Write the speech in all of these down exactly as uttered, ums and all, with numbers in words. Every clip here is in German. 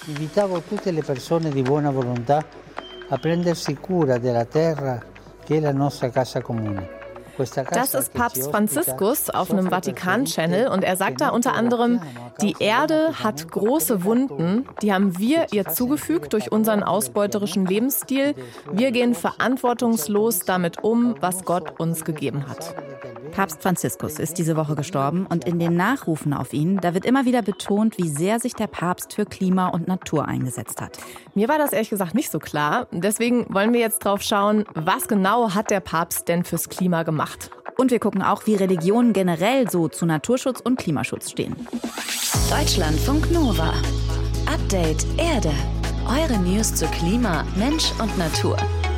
Invitavo tutte le persone di buona volontà a prendersi cura della terra che è la nostra casa comune. Das ist Papst Franziskus auf einem Vatikan-Channel und er sagt da unter anderem, die Erde hat große Wunden, die haben wir ihr zugefügt durch unseren ausbeuterischen Lebensstil. Wir gehen verantwortungslos damit um, was Gott uns gegeben hat. Papst Franziskus ist diese Woche gestorben und in den Nachrufen auf ihn, da wird immer wieder betont, wie sehr sich der Papst für Klima und Natur eingesetzt hat. Mir war das ehrlich gesagt nicht so klar. Deswegen wollen wir jetzt drauf schauen, was genau hat der Papst denn fürs Klima gemacht? Und wir gucken auch, wie Religionen generell so zu Naturschutz und Klimaschutz stehen. Deutschlandfunk Nova. Update Erde. Eure News zu Klima, Mensch und Natur.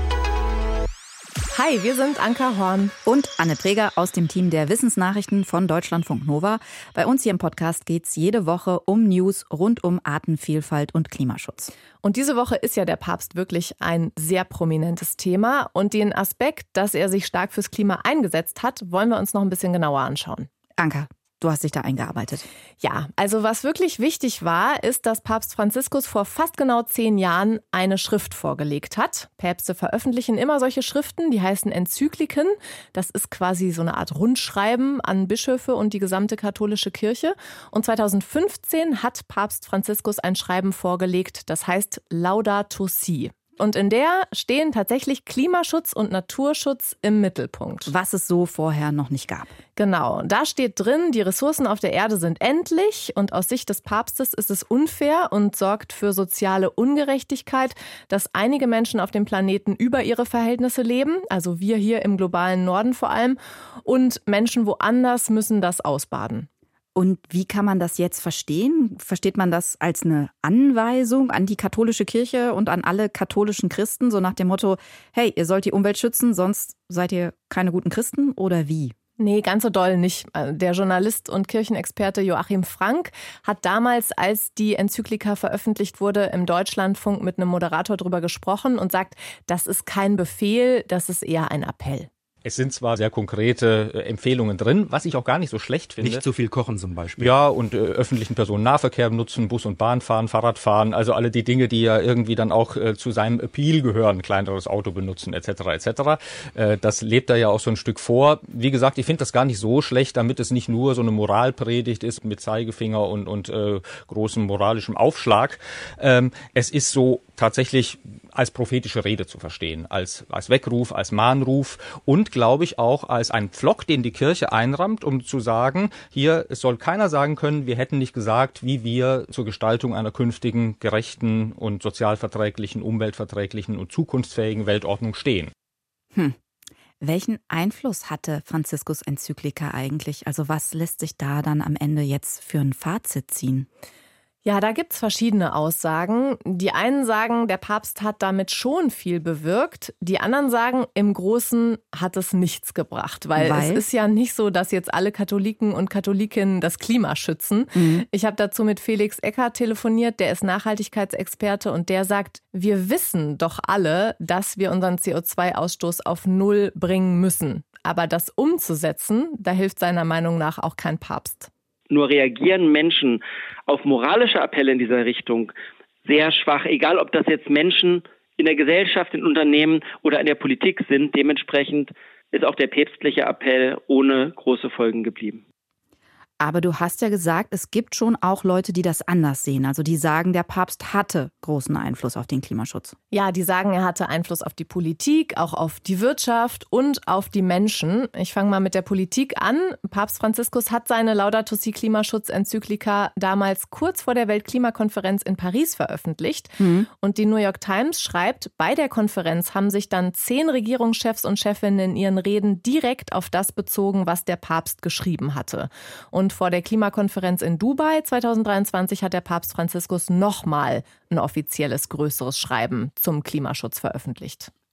Hi, wir sind Anka Horn und Anne Preger aus dem Team der Wissensnachrichten von Deutschlandfunk Nova. Bei uns hier im Podcast geht es jede Woche um News rund um Artenvielfalt und Klimaschutz. Und diese Woche ist ja der Papst wirklich ein sehr prominentes Thema. Und den Aspekt, dass er sich stark fürs Klima eingesetzt hat, wollen wir uns noch ein bisschen genauer anschauen. Anka, du hast dich da eingearbeitet. Ja, also was wirklich wichtig war, ist, dass Papst Franziskus vor fast genau zehn Jahren eine Schrift vorgelegt hat. Päpste veröffentlichen immer solche Schriften, die heißen Enzykliken. Das ist quasi so eine Art Rundschreiben an Bischöfe und die gesamte katholische Kirche. Und zweitausendfünfzehn hat Papst Franziskus ein Schreiben vorgelegt, das heißt Laudato Si. Und in der stehen tatsächlich Klimaschutz und Naturschutz im Mittelpunkt. Was es so vorher noch nicht gab. Genau, da steht drin, die Ressourcen auf der Erde sind endlich und aus Sicht des Papstes ist es unfair und sorgt für soziale Ungerechtigkeit, dass einige Menschen auf dem Planeten über ihre Verhältnisse leben, also wir hier im globalen Norden vor allem, und Menschen woanders müssen das ausbaden. Und wie kann man das jetzt verstehen? Versteht man das als eine Anweisung an die katholische Kirche und an alle katholischen Christen, so nach dem Motto, hey, ihr sollt die Umwelt schützen, sonst seid ihr keine guten Christen, oder wie? Nee, ganz so doll nicht. Der Journalist und Kirchenexperte Joachim Frank hat damals, als die Enzyklika veröffentlicht wurde, im Deutschlandfunk mit einem Moderator drüber gesprochen und sagt, das ist kein Befehl, das ist eher ein Appell. Es sind zwar sehr konkrete Empfehlungen drin, was ich auch gar nicht so schlecht finde. Nicht zu viel kochen zum Beispiel. Ja, und äh, öffentlichen Personennahverkehr nutzen, Bus und Bahn fahren, Fahrrad fahren, also alle die Dinge, die ja irgendwie dann auch äh, zu seinem Appeal gehören, kleineres Auto benutzen et cetera et cetera. Äh, das lebt er ja auch so ein Stück vor. Wie gesagt, ich finde das gar nicht so schlecht, damit es nicht nur so eine Moralpredigt ist mit Zeigefinger und, und äh, großem moralischem Aufschlag. Ähm, es ist so tatsächlich als prophetische Rede zu verstehen, als, als Weckruf, als Mahnruf und, glaube ich, auch als ein Pflock, den die Kirche einrammt, um zu sagen, hier, es soll keiner sagen können, wir hätten nicht gesagt, wie wir zur Gestaltung einer künftigen, gerechten und sozialverträglichen, umweltverträglichen und zukunftsfähigen Weltordnung stehen. Hm. Welchen Einfluss hatte Franziskus Enzyklika eigentlich? Also was lässt sich da dann am Ende jetzt für ein Fazit ziehen? Ja, da gibt's verschiedene Aussagen. Die einen sagen, der Papst hat damit schon viel bewirkt. Die anderen sagen, im Großen hat es nichts gebracht. Weil, weil? es ist ja nicht so, dass jetzt alle Katholiken und Katholikinnen das Klima schützen. Mhm. Ich habe dazu mit Felix Eckert telefoniert, der ist Nachhaltigkeitsexperte und der sagt, wir wissen doch alle, dass wir unseren C O zwei Ausstoß auf Null bringen müssen. Aber das umzusetzen, da hilft seiner Meinung nach auch kein Papst. Nur reagieren Menschen auf moralische Appelle in dieser Richtung sehr schwach, egal ob das jetzt Menschen in der Gesellschaft, in Unternehmen oder in der Politik sind. Dementsprechend ist auch der päpstliche Appell ohne große Folgen geblieben. Aber du hast ja gesagt, es gibt schon auch Leute, die das anders sehen. Also die sagen, der Papst hatte großen Einfluss auf den Klimaschutz. Ja, die sagen, er hatte Einfluss auf die Politik, auch auf die Wirtschaft und auf die Menschen. Ich fange mal mit der Politik an. Papst Franziskus hat seine Laudato Si Klimaschutz-Enzyklika damals kurz vor der Weltklimakonferenz in Paris veröffentlicht. Mhm. Und die New York Times schreibt, bei der Konferenz haben sich dann zehn Regierungschefs und Chefinnen in ihren Reden direkt auf das bezogen, was der Papst geschrieben hatte. Und vor der Klimakonferenz in Dubai zweitausenddreiundzwanzig hat der Papst Franziskus nochmal ein offizielles, größeres Schreiben zum Klimaschutz veröffentlicht.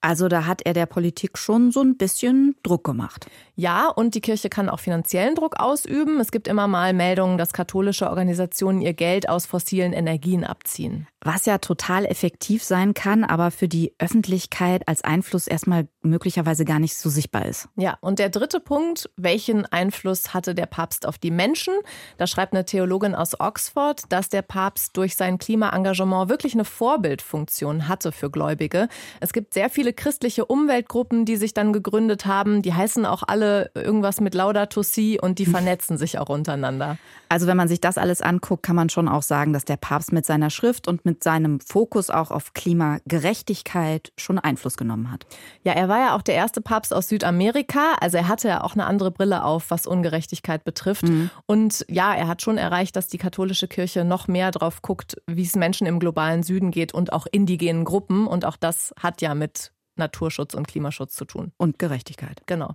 Also da hat er der Politik schon so ein bisschen Druck gemacht. Ja, und die Kirche kann auch finanziellen Druck ausüben. Es gibt immer mal Meldungen, dass katholische Organisationen ihr Geld aus fossilen Energien abziehen. Was ja total effektiv sein kann, aber für die Öffentlichkeit als Einfluss erstmal möglicherweise gar nicht so sichtbar ist. Ja, und der dritte Punkt, welchen Einfluss hatte der Papst auf die Menschen? Da schreibt eine Theologin aus Oxford, dass der Papst durch sein Klimaengagement wirklich eine Vorbildfunktion hatte für Gläubige. Es gibt sehr viele christliche Umweltgruppen, die sich dann gegründet haben. Die heißen auch alle irgendwas mit Laudato Si und die vernetzen sich auch untereinander. Also wenn man sich das alles anguckt, kann man schon auch sagen, dass der Papst mit seiner Schrift und mit seinem Fokus auch auf Klimagerechtigkeit schon Einfluss genommen hat. Ja, er war ja auch der erste Papst aus Südamerika. Also er hatte ja auch eine andere Brille auf, was Ungerechtigkeit betrifft. Mhm. Und ja, er hat schon erreicht, dass die katholische Kirche noch mehr drauf guckt, wie es Menschen im globalen Süden geht und auch indigenen Gruppen. Und auch das hat ja mit Naturschutz und Klimaschutz zu tun. Und Gerechtigkeit. Genau.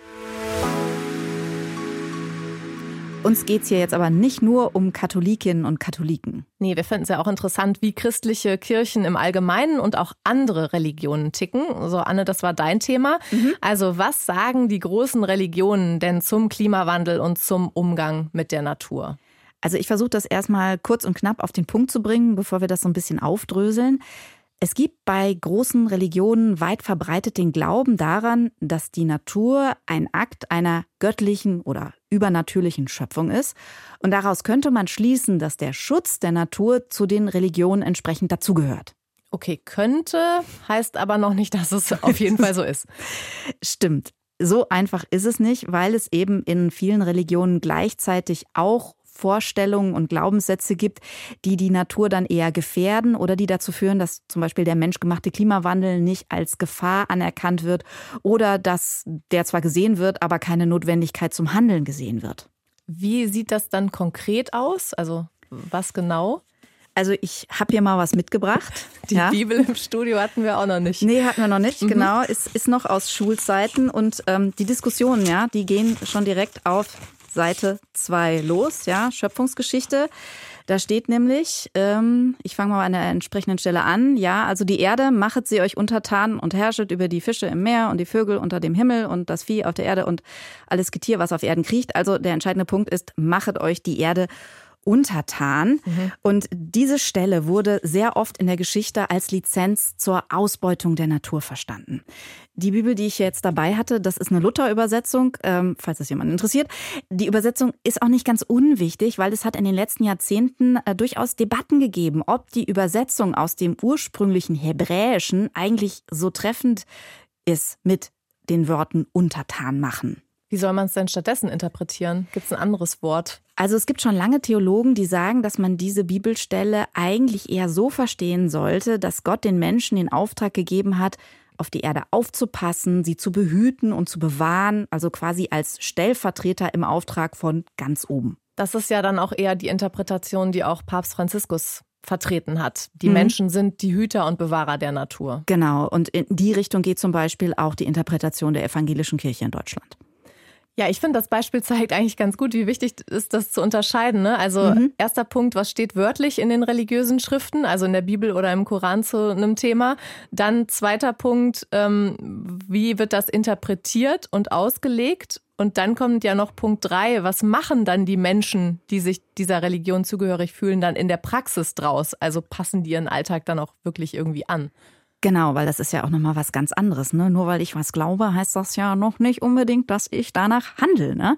Uns geht es hier jetzt aber nicht nur um Katholikinnen und Katholiken. Nee, wir finden es ja auch interessant, wie christliche Kirchen im Allgemeinen und auch andere Religionen ticken. So, Anne, das war dein Thema. Mhm. Also was sagen die großen Religionen denn zum Klimawandel und zum Umgang mit der Natur? Also ich versuche das erstmal kurz und knapp auf den Punkt zu bringen, bevor wir das so ein bisschen aufdröseln. Es gibt bei großen Religionen weit verbreitet den Glauben daran, dass die Natur ein Akt einer göttlichen oder übernatürlichen Schöpfung ist. Und daraus könnte man schließen, dass der Schutz der Natur zu den Religionen entsprechend dazugehört. Okay, könnte, heißt aber noch nicht, dass es auf jeden Fall so ist. Stimmt. So einfach ist es nicht, weil es eben in vielen Religionen gleichzeitig auch Vorstellungen und Glaubenssätze gibt, die die Natur dann eher gefährden oder die dazu führen, dass zum Beispiel der menschgemachte Klimawandel nicht als Gefahr anerkannt wird oder dass der zwar gesehen wird, aber keine Notwendigkeit zum Handeln gesehen wird. Wie sieht das dann konkret aus? Also was genau? Also ich habe hier mal was mitgebracht. Die ja. Bibel im Studio hatten wir auch noch nicht. Nee, hatten wir noch nicht, mhm. genau. Es ist noch aus Schulzeiten und ähm, die Diskussionen, ja, die gehen schon direkt auf Seite zwei los, ja, Schöpfungsgeschichte. Da steht nämlich, ähm, ich fange mal an der entsprechenden Stelle an, ja, also die Erde, machet sie euch untertan und herrschet über die Fische im Meer und die Vögel unter dem Himmel und das Vieh auf der Erde und alles Getier, was auf Erden kriecht. Also der entscheidende Punkt ist, machet euch die Erde untertan. Mhm. Und diese Stelle wurde sehr oft in der Geschichte als Lizenz zur Ausbeutung der Natur verstanden. Die Bibel, die ich jetzt dabei hatte, das ist eine Luther-Übersetzung, ähm, falls es jemanden interessiert. Die Übersetzung ist auch nicht ganz unwichtig, weil es hat in den letzten Jahrzehnten äh, durchaus Debatten gegeben, ob die Übersetzung aus dem ursprünglichen Hebräischen eigentlich so treffend ist mit den Worten untertan machen. Wie soll man es denn stattdessen interpretieren? Gibt es ein anderes Wort? Also es gibt schon lange Theologen, die sagen, dass man diese Bibelstelle eigentlich eher so verstehen sollte, dass Gott den Menschen den Auftrag gegeben hat, auf die Erde aufzupassen, sie zu behüten und zu bewahren, also quasi als Stellvertreter im Auftrag von ganz oben. Das ist ja dann auch eher die Interpretation, die auch Papst Franziskus vertreten hat. Die mhm. Menschen sind die Hüter und Bewahrer der Natur. Genau, und in die Richtung geht zum Beispiel auch die Interpretation der evangelischen Kirche in Deutschland. Ja, ich finde, das Beispiel zeigt eigentlich ganz gut, wie wichtig ist, das zu unterscheiden. Ne? Also mhm. erster Punkt, was steht wörtlich in den religiösen Schriften, also in der Bibel oder im Koran zu einem Thema. Dann zweiter Punkt, ähm, wie wird das interpretiert und ausgelegt? Und dann kommt ja noch Punkt drei, was machen dann die Menschen, die sich dieser Religion zugehörig fühlen, dann in der Praxis draus? Also passen die ihren Alltag dann auch wirklich irgendwie an? Genau, weil das ist ja auch nochmal was ganz anderes. Ne? Nur weil ich was glaube, heißt das ja noch nicht unbedingt, dass ich danach handle. Ne?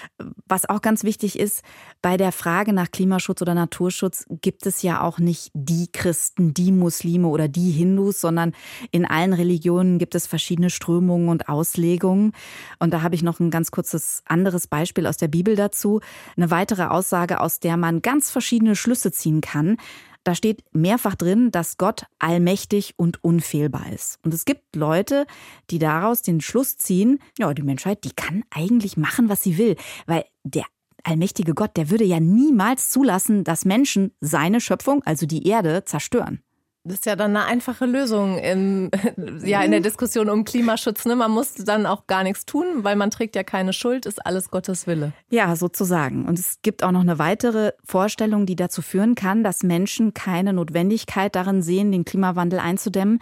Was auch ganz wichtig ist, bei der Frage nach Klimaschutz oder Naturschutz gibt es ja auch nicht die Christen, die Muslime oder die Hindus, sondern in allen Religionen gibt es verschiedene Strömungen und Auslegungen. Und da habe ich noch ein ganz kurzes anderes Beispiel aus der Bibel dazu. Eine weitere Aussage, aus der man ganz verschiedene Schlüsse ziehen kann. Da steht mehrfach drin, dass Gott allmächtig und unfehlbar ist. Und es gibt Leute, die daraus den Schluss ziehen, ja, die Menschheit, die kann eigentlich machen, was sie will. Weil der allmächtige Gott, der würde ja niemals zulassen, dass Menschen seine Schöpfung, also die Erde, zerstören. Das ist ja dann eine einfache Lösung in, ja, in der Diskussion um Klimaschutz. Ne? Man muss dann auch gar nichts tun, weil man trägt ja keine Schuld, ist alles Gottes Wille. Ja, sozusagen. Und es gibt auch noch eine weitere Vorstellung, die dazu führen kann, dass Menschen keine Notwendigkeit darin sehen, den Klimawandel einzudämmen.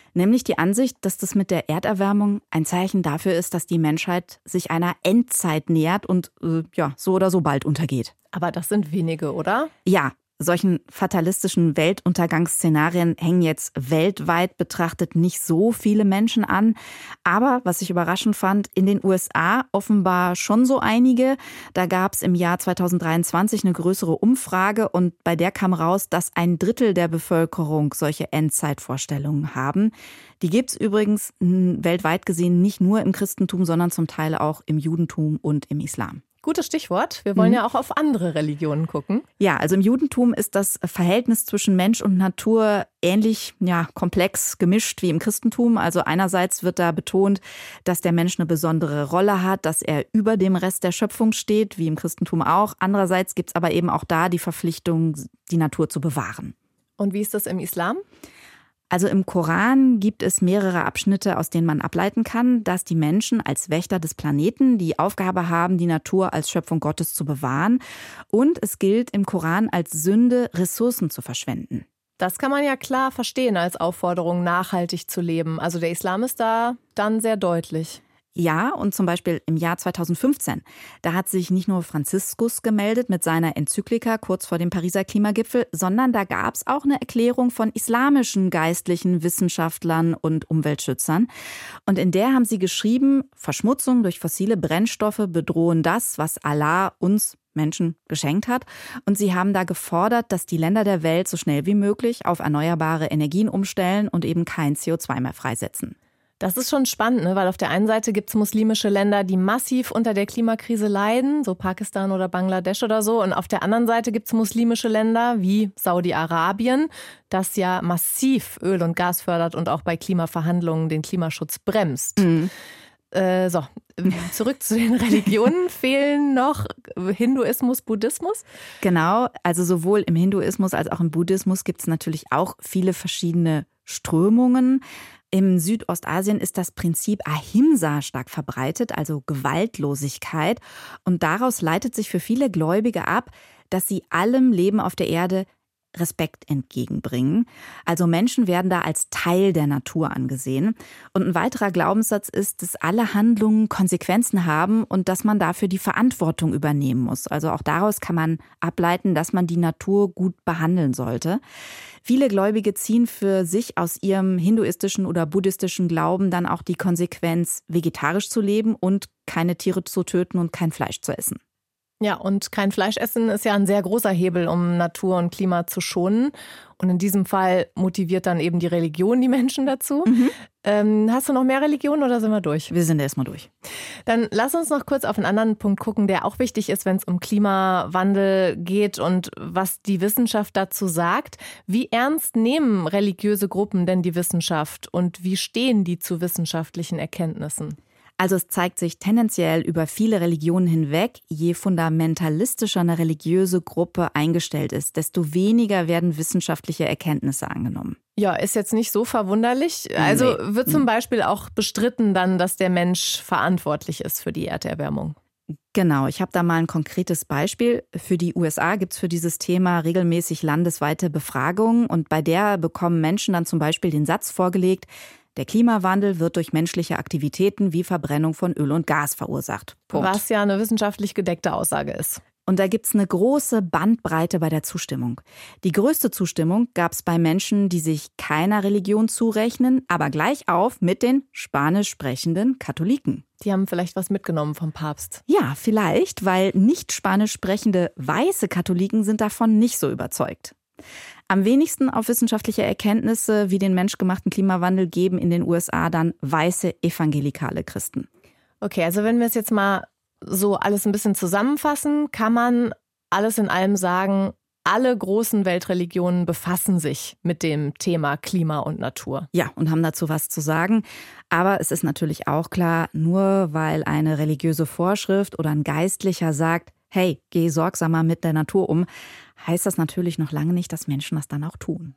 Nämlich die Ansicht, dass das mit der Erderwärmung ein Zeichen dafür ist, dass die Menschheit sich einer Endzeit nähert und äh, ja, so oder so bald untergeht. Aber das sind wenige, oder? Ja. Solchen fatalistischen Weltuntergangsszenarien hängen jetzt weltweit betrachtet nicht so viele Menschen an. Aber, was ich überraschend fand, in den U S A offenbar schon so einige. Da gab es im Jahr zweitausenddreiundzwanzig eine größere Umfrage und bei der kam raus, dass ein Drittel der Bevölkerung solche Endzeitvorstellungen haben. Die gibt es übrigens weltweit gesehen nicht nur im Christentum, sondern zum Teil auch im Judentum und im Islam. Gutes Stichwort. Wir wollen mhm. ja auch auf andere Religionen gucken. Ja, also im Judentum ist das Verhältnis zwischen Mensch und Natur ähnlich ja, komplex gemischt wie im Christentum. Also einerseits wird da betont, dass der Mensch eine besondere Rolle hat, dass er über dem Rest der Schöpfung steht, wie im Christentum auch. Andererseits gibt es aber eben auch da die Verpflichtung, die Natur zu bewahren. Und wie ist das im Islam? Also im Koran gibt es mehrere Abschnitte, aus denen man ableiten kann, dass die Menschen als Wächter des Planeten die Aufgabe haben, die Natur als Schöpfung Gottes zu bewahren. Und es gilt im Koran als Sünde, Ressourcen zu verschwenden. Das kann man ja klar verstehen als Aufforderung, nachhaltig zu leben. Also der Islam ist da dann sehr deutlich. Ja, und zum Beispiel im Jahr zweitausendfünfzehn, da hat sich nicht nur Franziskus gemeldet mit seiner Enzyklika kurz vor dem Pariser Klimagipfel, sondern da gab es auch eine Erklärung von islamischen Geistlichen, Wissenschaftlern und Umweltschützern. Und in der haben sie geschrieben, Verschmutzung durch fossile Brennstoffe bedrohen das, was Allah uns Menschen geschenkt hat. Und sie haben da gefordert, dass die Länder der Welt so schnell wie möglich auf erneuerbare Energien umstellen und eben kein C O zwei mehr freisetzen. Das ist schon spannend, ne? Weil auf der einen Seite gibt es muslimische Länder, die massiv unter der Klimakrise leiden, so Pakistan oder Bangladesch oder so. Und auf der anderen Seite gibt es muslimische Länder wie Saudi-Arabien, das ja massiv Öl und Gas fördert und auch bei Klimaverhandlungen den Klimaschutz bremst. Mhm. Äh, so, zurück zu den Religionen. Fehlen noch Hinduismus, Buddhismus? Genau, also sowohl im Hinduismus als auch im Buddhismus gibt es natürlich auch viele verschiedene Strömungen. Im Südostasien ist das Prinzip Ahimsa stark verbreitet, also Gewaltlosigkeit. Und daraus leitet sich für viele Gläubige ab, dass sie allem Leben auf der Erde Respekt entgegenbringen. Also Menschen werden da als Teil der Natur angesehen. Und ein weiterer Glaubenssatz ist, dass alle Handlungen Konsequenzen haben und dass man dafür die Verantwortung übernehmen muss. Also auch daraus kann man ableiten, dass man die Natur gut behandeln sollte. Viele Gläubige ziehen für sich aus ihrem hinduistischen oder buddhistischen Glauben dann auch die Konsequenz, vegetarisch zu leben und keine Tiere zu töten und kein Fleisch zu essen. Ja, und kein Fleisch essen ist ja ein sehr großer Hebel, um Natur und Klima zu schonen. Und in diesem Fall motiviert dann eben die Religion die Menschen dazu. Mhm. Ähm, hast du noch mehr Religionen oder sind wir durch? Wir sind erstmal durch. Dann lass uns noch kurz auf einen anderen Punkt gucken, der auch wichtig ist, wenn es um Klimawandel geht und was die Wissenschaft dazu sagt. Wie ernst nehmen religiöse Gruppen denn die Wissenschaft und wie stehen die zu wissenschaftlichen Erkenntnissen? Also es zeigt sich tendenziell über viele Religionen hinweg, je fundamentalistischer eine religiöse Gruppe eingestellt ist, desto weniger werden wissenschaftliche Erkenntnisse angenommen. Ja, ist jetzt nicht so verwunderlich. Also nee. Wird zum Beispiel auch bestritten dann, dass der Mensch verantwortlich ist für die Erderwärmung. Genau, ich habe da mal ein konkretes Beispiel. Für die U S A gibt es für dieses Thema regelmäßig landesweite Befragungen und bei der bekommen Menschen dann zum Beispiel den Satz vorgelegt, der Klimawandel wird durch menschliche Aktivitäten wie Verbrennung von Öl und Gas verursacht. Punkt. Was ja eine wissenschaftlich gedeckte Aussage ist. Und da gibt es eine große Bandbreite bei der Zustimmung. Die größte Zustimmung gab es bei Menschen, die sich keiner Religion zurechnen, aber gleich auf mit den spanisch sprechenden Katholiken. Die haben vielleicht was mitgenommen vom Papst. Ja, vielleicht, weil nicht spanisch sprechende weiße Katholiken sind davon nicht so überzeugt. Am wenigsten auf wissenschaftliche Erkenntnisse wie den menschgemachten Klimawandel geben in den U S A dann weiße evangelikale Christen. Okay, also wenn wir es jetzt mal so alles ein bisschen zusammenfassen, kann man alles in allem sagen, alle großen Weltreligionen befassen sich mit dem Thema Klima und Natur. Ja, und haben dazu was zu sagen. Aber es ist natürlich auch klar, nur weil eine religiöse Vorschrift oder ein Geistlicher sagt, hey, geh sorgsamer mit der Natur um, heißt das natürlich noch lange nicht, dass Menschen das dann auch tun.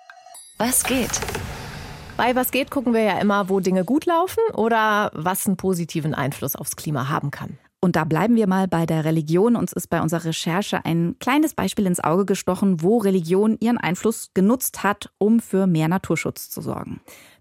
Was geht? Bei Was geht gucken wir ja immer, wo Dinge gut laufen oder was einen positiven Einfluss aufs Klima haben kann. Und da bleiben wir mal bei der Religion. Uns ist bei unserer Recherche ein kleines Beispiel ins Auge gestochen, wo Religion ihren Einfluss genutzt hat, um für mehr Naturschutz zu sorgen.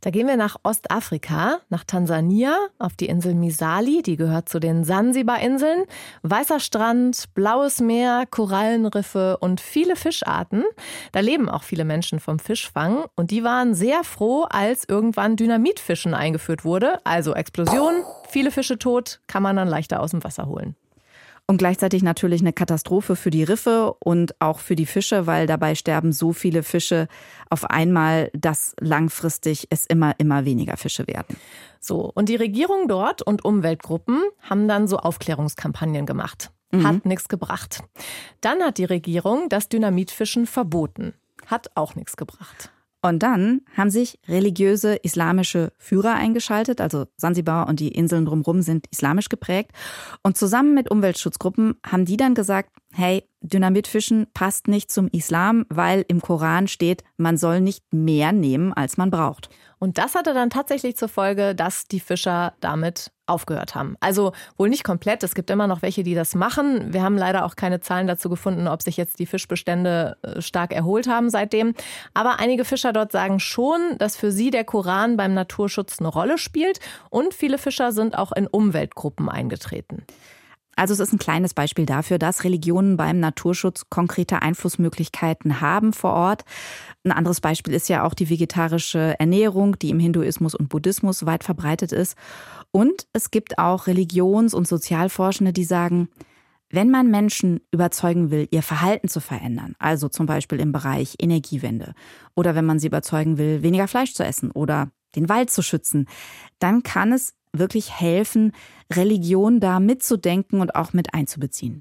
Da gehen wir nach Ostafrika, nach Tansania, auf die Insel Misali, die gehört zu den Sansibar-Inseln. Weißer Strand, blaues Meer, Korallenriffe und viele Fischarten. Da leben auch viele Menschen vom Fischfang und die waren sehr froh, als irgendwann Dynamitfischen eingeführt wurde. Also Explosion, viele Fische tot, kann man dann leichter aus dem Wasser holen. Und gleichzeitig natürlich eine Katastrophe für die Riffe und auch für die Fische, weil dabei sterben so viele Fische auf einmal, dass langfristig es immer, immer weniger Fische werden. So, und die Regierung dort und Umweltgruppen haben dann so Aufklärungskampagnen gemacht. Hat mhm. nichts gebracht. Dann hat die Regierung das Dynamitfischen verboten. Hat auch nichts gebracht. Und dann haben sich religiöse islamische Führer eingeschaltet, also Sansibar und die Inseln drumherum sind islamisch geprägt. Und zusammen mit Umweltschutzgruppen haben die dann gesagt, hey, Dynamitfischen passt nicht zum Islam, weil im Koran steht, man soll nicht mehr nehmen, als man braucht. Und das hatte dann tatsächlich zur Folge, dass die Fischer damit aufgehört haben. Also wohl nicht komplett, es gibt immer noch welche, die das machen. Wir haben leider auch keine Zahlen dazu gefunden, ob sich jetzt die Fischbestände stark erholt haben seitdem. Aber einige Fischer dort sagen schon, dass für sie der Koran beim Naturschutz eine Rolle spielt. Und viele Fischer sind auch in Umweltgruppen eingetreten. Also es ist ein kleines Beispiel dafür, dass Religionen beim Naturschutz konkrete Einflussmöglichkeiten haben vor Ort. Ein anderes Beispiel ist ja auch die vegetarische Ernährung, die im Hinduismus und Buddhismus weit verbreitet ist. Und es gibt auch Religions- und Sozialforschende, die sagen, wenn man Menschen überzeugen will, ihr Verhalten zu verändern, also zum Beispiel im Bereich Energiewende, oder wenn man sie überzeugen will, weniger Fleisch zu essen oder den Wald zu schützen, dann kann es wirklich helfen, Religion da mitzudenken und auch mit einzubeziehen.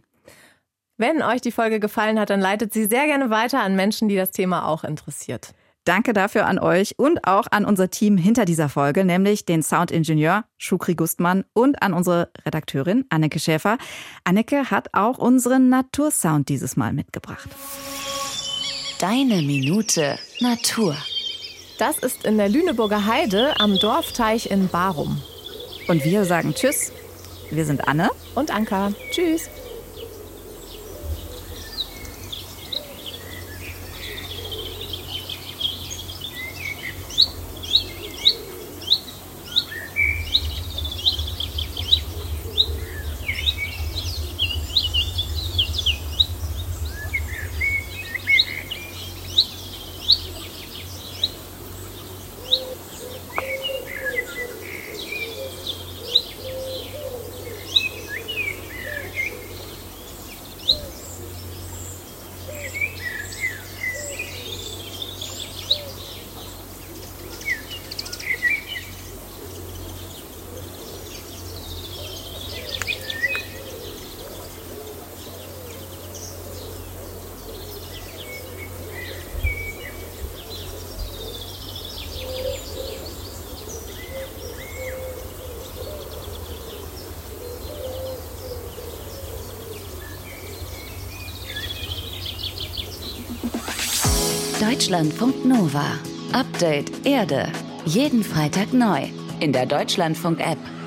Wenn euch die Folge gefallen hat, dann leitet sie sehr gerne weiter an Menschen, die das Thema auch interessiert. Danke dafür an euch und auch an unser Team hinter dieser Folge, nämlich den Soundingenieur Shukri Gustmann und an unsere Redakteurin Anneke Schäfer. Anneke hat auch unseren Natursound dieses Mal mitgebracht. Deine Minute Natur. Das ist in der Lüneburger Heide am Dorfteich in Barum. Und wir sagen Tschüss. Wir sind Anne und Anka. Tschüss. Deutschlandfunk Nova. Update Erde. Jeden Freitag neu in der Deutschlandfunk-App.